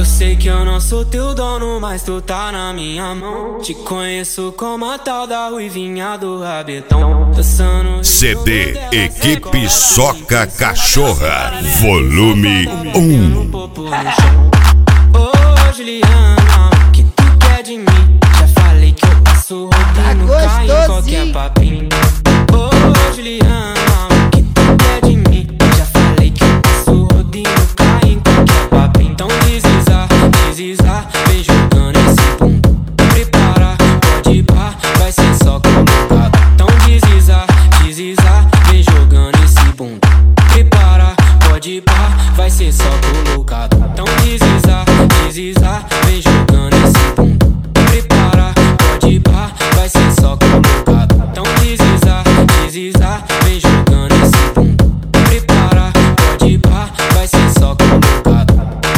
Eu sei que eu não sou teu dono, mas tu tá na minha mão. Te conheço como a tal da ruivinha do rabetão. CD Equipe Soca Cachorra, volume 1. Ô Juliana, o que tu quer de mim? Já falei que eu passo rodando, cai em qualquer papinho. Ô Juliana, o que tu quer de mim? Já falei que eu passo rodando, cai em qualquer papinho. Então desliza, vem jogando esse bumbum. Prepara, pode ir pá, vai ser só colocado. Então desliza, vem jogando esse bumbum. Prepara, pode ir pá, vai ser só colocado. Então desliza, vem jogando esse bumbum. Prepara, pode ir pá, vai ser só colocado. Então desliza, vem jogando esse bumbum. Prepara, pode ir pá, vai ser só colocado.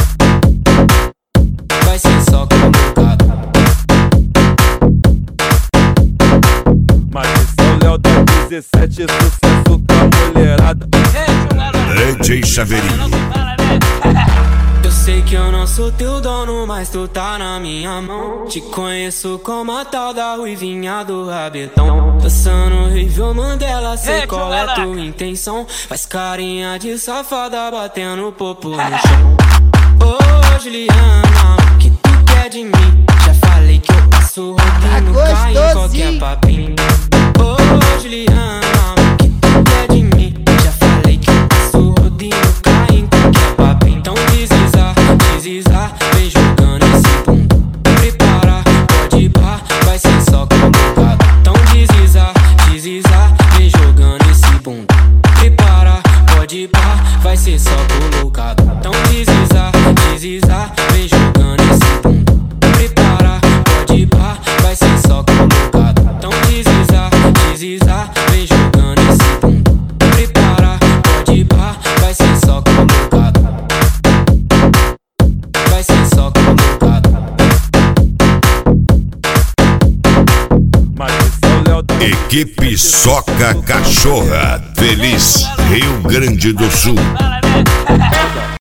Vai ser só colocado. Mas esse é o Léo da 17, sucesso com a mulherada. DJ Chaveirinho. Eu sei que eu não sou teu dono, mas tu tá na minha mão. Te conheço como a tal da ruivinha do rabetão. Dançando horrível Mandela, sei qual é tua intenção. Faz carinha de safada, batendo popo no chão. Ô Juliana, o que tu quer de mim? Já falei que eu passo rodando, cai em qualquer papinho. Ô Juliana, o que tu quer de mim? Já falei que eu passo rodando, cai em qualquer papinho. Então desliza, vem jogando esse bumbum. Prepara, pode ir pá, vai ser só colocado. Então desliza, vem jogando esse bumbum. Prepara, pode ir pá, vai ser só colocado. Então desliza, vem jogando esse bumbum. Prepara, pode ir pá, vai ser só colocado. Então desliza, vem jogando esse bumbum. Prepara, pode ir pá, vai ser só colocado. Vai ser só colocado. Mas esse é o Léo da Equipe Soca Cachorra, Feliz, Rio Grande do Sul.